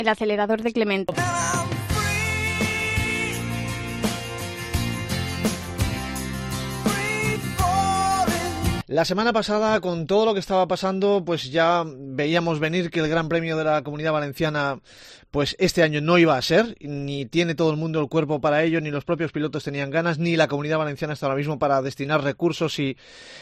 el acelerador de Clemente. La semana pasada, con todo lo que estaba pasando, pues ya veíamos venir que el Gran Premio de la Comunidad Valenciana, pues este año no iba a ser, ni tiene todo el mundo el cuerpo para ello, ni los propios pilotos tenían ganas, ni la Comunidad Valenciana está ahora mismo para destinar recursos y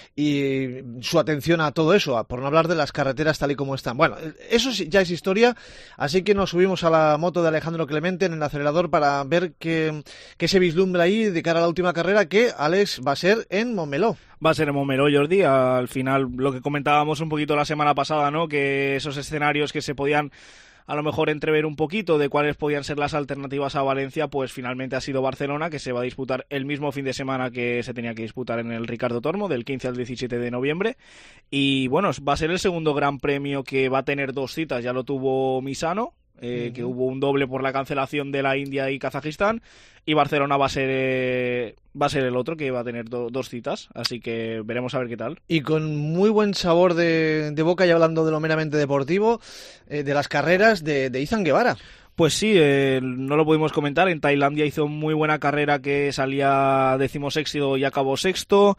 su atención a todo eso, por no hablar de las carreteras tal y como están. Bueno, eso ya es historia, así que nos subimos a la moto de Alejandro Clemente en el acelerador para ver qué se vislumbra ahí de cara a la última carrera, que, Alex, va a ser en Montmeló. Va a ser en Montmeló, Jordi. Al final, lo que comentábamos un poquito la semana pasada, ¿no? Que esos escenarios que se podían a lo mejor entrever un poquito de cuáles podían ser las alternativas a Valencia, pues finalmente ha sido Barcelona, que se va a disputar el mismo fin de semana que se tenía que disputar en el Ricardo Tormo, del 15 al 17 de noviembre. Y bueno, va a ser el segundo Gran Premio que va a tener dos citas. Ya lo tuvo Misano, que hubo un doble por la cancelación de la India y Kazajistán, y Barcelona va a ser el otro que va a tener dos citas, así que veremos a ver qué tal. Y con muy buen sabor de boca, y hablando de lo meramente deportivo, de las carreras de Izan Guevara. Pues sí, no lo pudimos comentar. En Tailandia hizo muy buena carrera, que salía 16º y acabó 6º.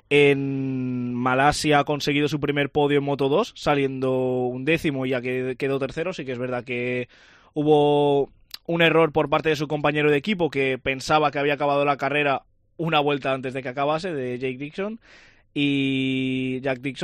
En Malasia ha conseguido su primer podio en Moto2, saliendo 11º, ya que quedó tercero. Sí que es verdad que hubo un error por parte de su compañero de equipo, que pensaba que había acabado la carrera una vuelta antes de que acabase, de Jack Dixon, y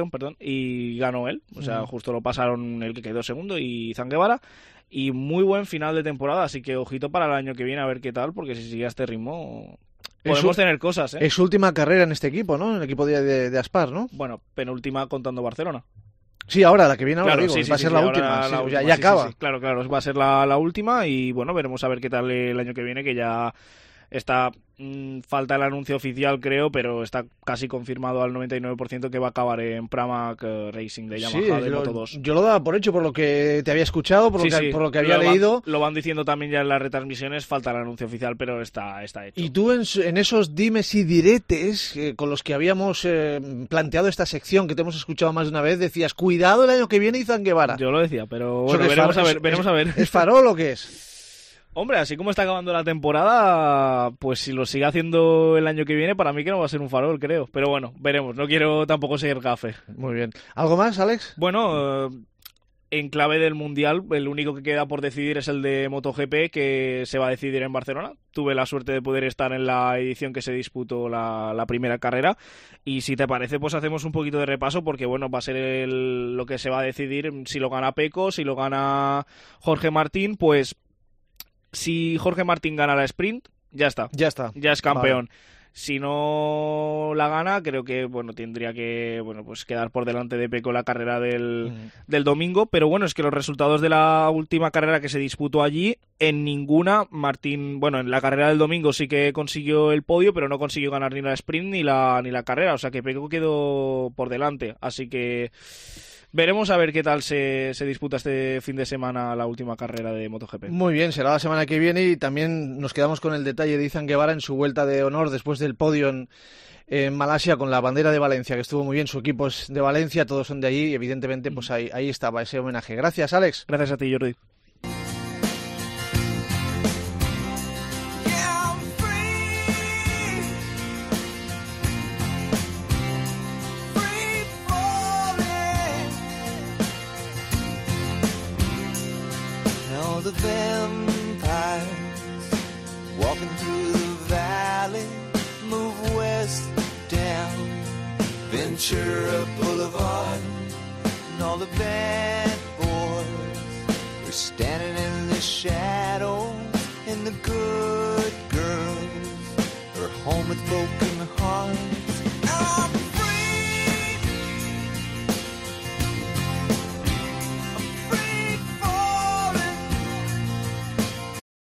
ganó él. O sea, justo lo pasaron el que quedó segundo y Izan Guevara. Y muy buen final de temporada, así que ojito para el año que viene a ver qué tal, porque si sigue a este ritmo podemos tener cosas, ¿eh? Es su última carrera en este equipo, ¿no? En el equipo de Aspar, ¿no? Bueno, penúltima contando Barcelona. Sí, ahora, la que viene ahora, claro, digo, sí, va a ser la última. Ya acaba. Sí, claro, va a ser la última, y bueno, veremos a ver qué tal el año que viene, que ya está... falta el anuncio oficial, creo, pero está casi confirmado al 99% que va a acabar en Pramac Racing de Yamaha, de Moto2. Yo lo daba por hecho, por lo que te había escuchado, por lo que había leído. Lo van diciendo también ya en las retransmisiones, falta el anuncio oficial, pero está hecho. Y tú en esos dimes y diretes con los que habíamos planteado esta sección, que te hemos escuchado más de una vez, decías, cuidado el año que viene Izan Guevara. Yo lo decía, pero bueno, veremos a ver. ¿Es farol o qué es? Hombre, así como está acabando la temporada, pues si lo sigue haciendo el año que viene, para mí que no va a ser un farol, creo. Pero bueno, veremos, no quiero tampoco ser gafe. Muy bien. ¿Algo más, Alex? Bueno, en clave del Mundial, el único que queda por decidir es el de MotoGP, que se va a decidir en Barcelona. Tuve la suerte de poder estar en la edición que se disputó la primera carrera, y si te parece, pues hacemos un poquito de repaso, porque bueno, va a ser lo que se va a decidir si lo gana Pecco, si lo gana Jorge Martín. Pues si Jorge Martín gana la sprint, ya está. Ya es campeón. Vale. Si no la gana, creo que bueno, tendría que pues quedar por delante de Pecco la carrera del domingo. Pero bueno, es que los resultados de la última carrera que se disputó allí, en ninguna Martín, bueno, en la carrera del domingo sí que consiguió el podio, pero no consiguió ganar ni la sprint ni la carrera. O sea que Pecco quedó por delante. Así que veremos a ver qué tal se disputa este fin de semana la última carrera de MotoGP. Muy bien, será la semana que viene, y también nos quedamos con el detalle de Izan Guevara en su vuelta de honor después del podio en Malasia con la bandera de Valencia, que estuvo muy bien. Su equipo es de Valencia, todos son de allí, y evidentemente pues ahí estaba ese homenaje. Gracias, Alex. Gracias a ti, Jordi. The vampires walking through the valley move west down Ventura Boulevard, and all the bad boys are standing in the shadow, and the good girls are home with broken